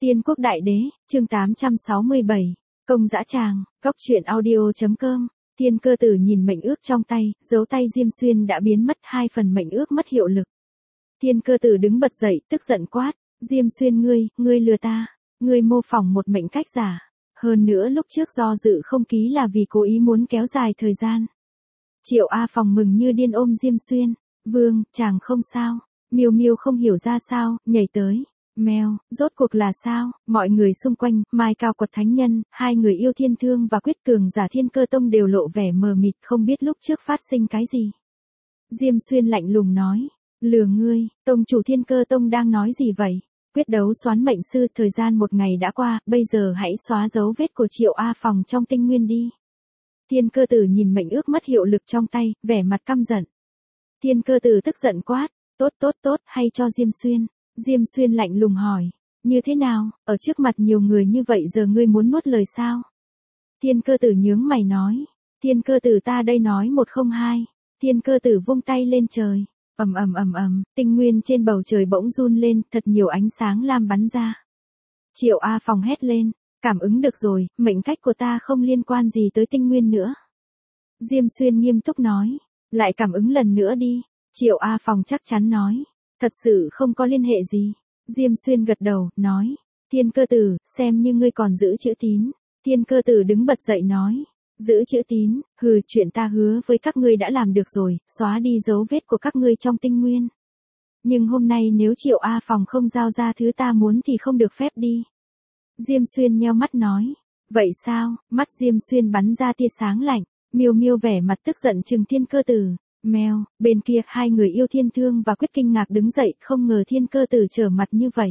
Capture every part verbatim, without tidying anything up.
Tiên Quốc Đại Đế, chương tám trăm sáu mươi bảy, Công Dã Tràng, Cốc truyện audio.com. Thiên Cơ Tử nhìn mệnh ước trong tay, dấu tay Diêm Xuyên đã biến mất, hai phần mệnh ước mất hiệu lực. Thiên Cơ Tử đứng bật dậy, tức giận quát, Diêm Xuyên ngươi, ngươi lừa ta, ngươi mô phỏng một mệnh cách giả. Hơn nữa lúc trước do dự không ký là vì cố ý muốn kéo dài thời gian. Triệu A Phòng mừng như điên ôm Diêm Xuyên, vương, chàng không sao. Miêu Miêu không hiểu ra sao, nhảy tới. Mèo, rốt cuộc là sao? Mọi người xung quanh, Mai Cao Quật Thánh Nhân, hai người yêu Thiên Thương và Quyết Cường giả Thiên Cơ Tông đều lộ vẻ mờ mịt, không biết lúc trước phát sinh cái gì. Diêm Xuyên lạnh lùng nói, lừa ngươi, tông chủ Thiên Cơ Tông đang nói gì vậy? Quyết đấu xoán mệnh sư, thời gian một ngày đã qua, bây giờ hãy xóa dấu vết của Triệu A Phòng trong tinh nguyên đi. Thiên Cơ Tử nhìn mệnh ước mất hiệu lực trong tay, vẻ mặt căm giận. Thiên Cơ Tử tức giận quát, tốt tốt tốt, hay cho Diêm Xuyên. Diêm Xuyên lạnh lùng hỏi, như thế nào, ở trước mặt nhiều người như vậy giờ ngươi muốn nuốt lời sao? Thiên Cơ Tử nhướng mày nói, Thiên Cơ Tử ta đây nói một không hai. Thiên Cơ Tử vung tay lên trời, ầm ầm ầm ầm, tinh nguyên trên bầu trời bỗng run lên, thật nhiều ánh sáng lam bắn ra. Triệu A Phòng hét lên, cảm ứng được rồi, mệnh cách của ta không liên quan gì tới tinh nguyên nữa. Diêm Xuyên nghiêm túc nói, lại cảm ứng lần nữa đi. Triệu A Phòng chắc chắn nói, thật sự không có liên hệ gì. Diêm Xuyên gật đầu, nói, Thiên Cơ Tử, xem như ngươi còn giữ chữ tín. Thiên Cơ Tử đứng bật dậy nói, giữ chữ tín, hừ, chuyện ta hứa với các ngươi đã làm được rồi, xóa đi dấu vết của các ngươi trong tinh nguyên. Nhưng hôm nay nếu Triệu A Phòng không giao ra thứ ta muốn thì không được phép đi. Diêm Xuyên nheo mắt nói, vậy sao? Mắt Diêm Xuyên bắn ra tia sáng lạnh. Miêu Miêu vẻ mặt tức giận trừng Thiên Cơ Tử. Mèo, bên kia hai người yêu Thiên Thương và Quyết kinh ngạc đứng dậy, không ngờ Thiên Cơ Tử trở mặt như vậy.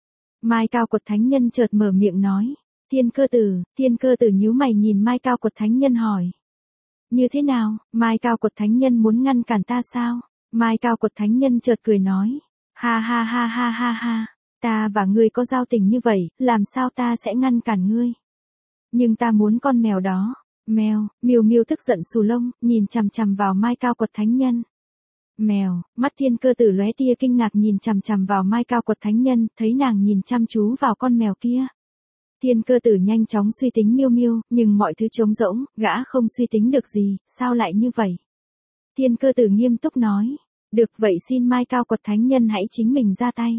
Mai Cao Quật Thánh Nhân chợt mở miệng nói, Thiên Cơ Tử. Thiên Cơ Tử nhíu mày nhìn Mai Cao Quật Thánh Nhân hỏi, như thế nào, Mai Cao Quật Thánh Nhân muốn ngăn cản ta sao? Mai Cao Quật Thánh Nhân chợt cười nói, ha ha ha ha ha ha, ta và ngươi có giao tình như vậy, làm sao ta sẽ ngăn cản ngươi? Nhưng ta muốn con mèo đó. Mèo, Miêu Miêu tức giận xù lông, nhìn chằm chằm vào Mai Cao Quật Thánh Nhân. Mèo, mắt Thiên Cơ Tử lóe tia kinh ngạc nhìn chằm chằm vào Mai Cao Quật Thánh Nhân, thấy nàng nhìn chăm chú vào con mèo kia. Thiên Cơ Tử nhanh chóng suy tính Miêu Miêu, nhưng mọi thứ trống rỗng, gã không suy tính được gì, sao lại như vậy? Thiên Cơ Tử nghiêm túc nói, được vậy xin Mai Cao Quật Thánh Nhân hãy chính mình ra tay.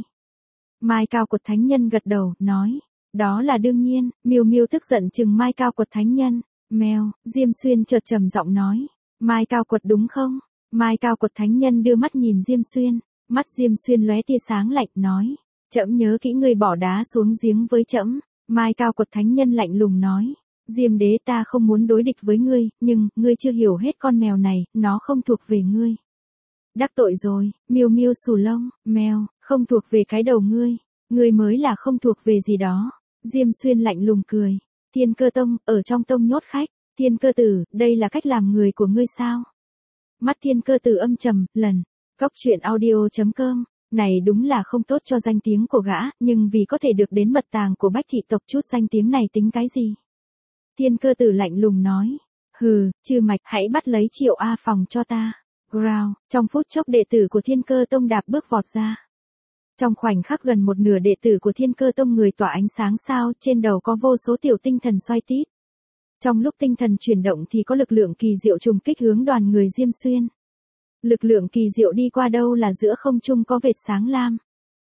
Mai Cao Quật Thánh Nhân gật đầu, nói, đó là đương nhiên. Miêu Miêu tức giận chừng Mai Cao Quật Thánh Nhân. Mèo, Diêm Xuyên chợt trầm giọng nói, Mai Cao Quật đúng không? Mai Cao Quật Thánh Nhân đưa mắt nhìn Diêm Xuyên, mắt Diêm Xuyên lóe tia sáng lạnh nói, trẫm nhớ kỹ ngươi bỏ đá xuống giếng với trẫm. Mai Cao Quật Thánh Nhân lạnh lùng nói, Diêm Đế ta không muốn đối địch với ngươi, nhưng ngươi chưa hiểu hết con mèo này, nó không thuộc về ngươi. Đắc tội rồi. Miêu Miêu xù lông, mèo, không thuộc về cái đầu ngươi, ngươi mới là không thuộc về gì đó. Diêm Xuyên lạnh lùng cười. Thiên Cơ Tông, ở trong tông nhốt khách. Thiên Cơ Tử, đây là cách làm người của ngươi sao? Mắt Thiên Cơ Tử âm trầm, lần. Cốc truyện audio.com. Này đúng là không tốt cho danh tiếng của gã, nhưng vì có thể được đến mật tàng của Bách thị tộc chút danh tiếng này tính cái gì? Thiên Cơ Tử lạnh lùng nói, hừ, Trư Mạch, hãy bắt lấy Triệu A Phòng cho ta. Growl, trong phút chốc đệ tử của Thiên Cơ Tông đạp bước vọt ra. Trong khoảnh khắc gần một nửa đệ tử của Thiên Cơ Tông người tỏa ánh sáng sao, trên đầu có vô số tiểu tinh thần xoay tít. Trong lúc tinh thần chuyển động thì có lực lượng kỳ diệu trùng kích hướng đoàn người Diêm Xuyên. Lực lượng kỳ diệu đi qua đâu là giữa không trung có vệt sáng lam.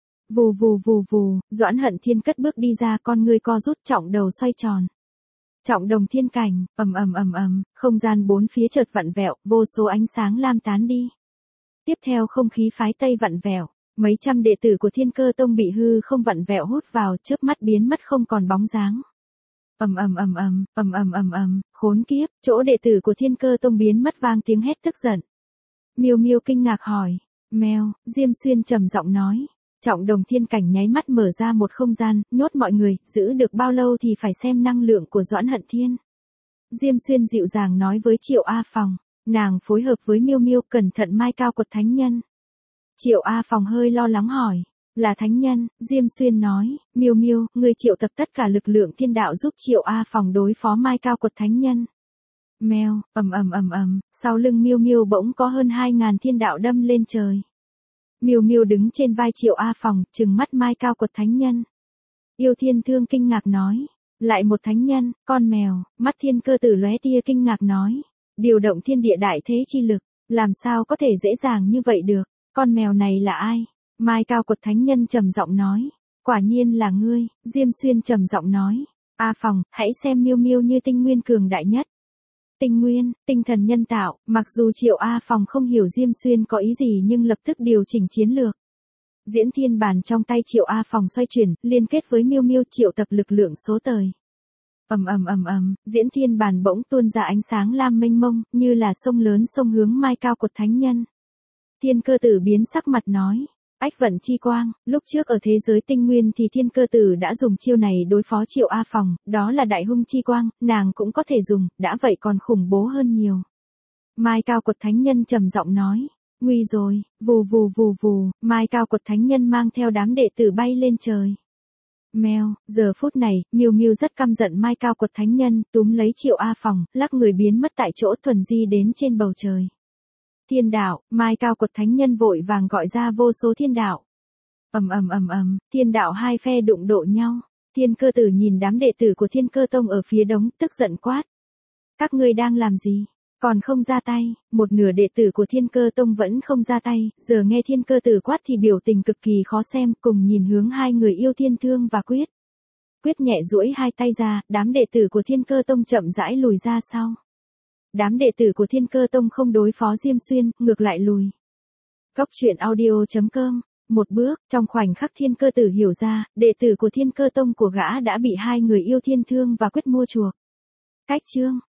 Vù vù vù vù, Doãn Hận Thiên cất bước đi ra, con ngươi co rút, trọng đầu xoay tròn. Trọng đồng thiên cảnh, ầm ầm ầm ầm, không gian bốn phía chợt vặn vẹo, vô số ánh sáng lam tán đi. Tiếp theo không khí phái Tây vặn vẹo. Mấy trăm đệ tử của Thiên Cơ Tông bị hư không vặn vẹo hút vào, chớp mắt biến mất không còn bóng dáng. Ầm ầm ầm ầm, ầm ầm ầm ầm, khốn kiếp, chỗ đệ tử của Thiên Cơ Tông biến mất vang tiếng hét tức giận. Miêu Miêu kinh ngạc hỏi, mèo, Diêm Xuyên trầm giọng nói, trọng đồng thiên cảnh nháy mắt mở ra một không gian, nhốt mọi người, giữ được bao lâu thì phải xem năng lượng của Doãn Hận Thiên. Diêm Xuyên dịu dàng nói với Triệu A Phòng, nàng phối hợp với Miêu Miêu, cẩn thận Mai Cao Quật Thánh Nhân. Triệu A Phòng hơi lo lắng hỏi, là thánh nhân? Diêm Xuyên nói, Miêu Miêu, ngươi triệu tập tất cả lực lượng thiên đạo giúp Triệu A Phòng đối phó Mai Cao Quật Thánh Nhân. Mèo, ầm ầm ầm ầm, sau lưng Miêu Miêu bỗng có hơn hai ngàn thiên đạo đâm lên trời. Miêu Miêu đứng trên vai Triệu A Phòng, trừng mắt Mai Cao Quật Thánh Nhân. Yêu Thiên Thương kinh ngạc nói. Lại một thánh nhân, con mèo, mắt Thiên Cơ Tử lóe tia kinh ngạc nói. Điều động thiên địa đại thế chi lực, làm sao có thể dễ dàng như vậy được, con mèo này là ai? Mai Cao Quật thánh nhân trầm giọng nói. Quả nhiên là ngươi, Diêm Xuyên trầm giọng nói. A Phòng, hãy xem Miêu Miêu như tinh nguyên cường đại nhất. Tinh nguyên, tinh thần nhân tạo, mặc dù Triệu A Phòng không hiểu Diêm Xuyên có ý gì nhưng lập tức điều chỉnh chiến lược. Diễn thiên bàn trong tay Triệu A Phòng xoay chuyển, liên kết với Miêu Miêu triệu tập lực lượng số tời. Ầm ầm ầm ầm, diễn thiên bàn bỗng tuôn ra ánh sáng lam mênh mông, như là sông lớn sông hướng Mai Cao Quật thánh nhân. Thiên Cơ Tử biến sắc mặt nói. Ách vận chi quang, lúc trước ở thế giới tinh nguyên thì Thiên Cơ Tử đã dùng chiêu này đối phó Triệu A Phòng, đó là đại hung chi quang, nàng cũng có thể dùng, đã vậy còn khủng bố hơn nhiều. Mai Cao Quật thánh nhân trầm giọng nói. Nguy rồi, vù vù vù vù, Mai Cao Quật thánh nhân mang theo đám đệ tử bay lên trời. Mèo, giờ phút này, Miêu Miêu rất căm giận Mai Cao Quật thánh nhân, túm lấy Triệu A Phòng, lắc người biến mất tại chỗ thuần di đến trên bầu trời. Thiên đạo, Mai Cao Quật thánh nhân vội vàng gọi ra vô số thiên đạo. Ầm ầm ầm ầm, thiên đạo hai phe đụng độ nhau. Thiên Cơ Tử nhìn đám đệ tử của Thiên Cơ Tông ở phía đống, tức giận quát. Các ngươi đang làm gì? Còn không ra tay, một nửa đệ tử của Thiên Cơ Tông vẫn không ra tay, giờ nghe Thiên Cơ Tử quát thì biểu tình cực kỳ khó xem, cùng nhìn hướng hai người Yêu Thiên Thương và Quyết. Quyết nhẹ duỗi hai tay ra, đám đệ tử của Thiên Cơ Tông chậm rãi lùi ra sau. Đám đệ tử của Thiên Cơ Tông không đối phó Diêm Xuyên, ngược lại lùi. Góc truyện audio chấm com, một bước, trong khoảnh khắc Thiên Cơ Tử hiểu ra, đệ tử của Thiên Cơ Tông của gã đã bị hai người Yêu Thiên Thương và Quyết mua chuộc. Cách chương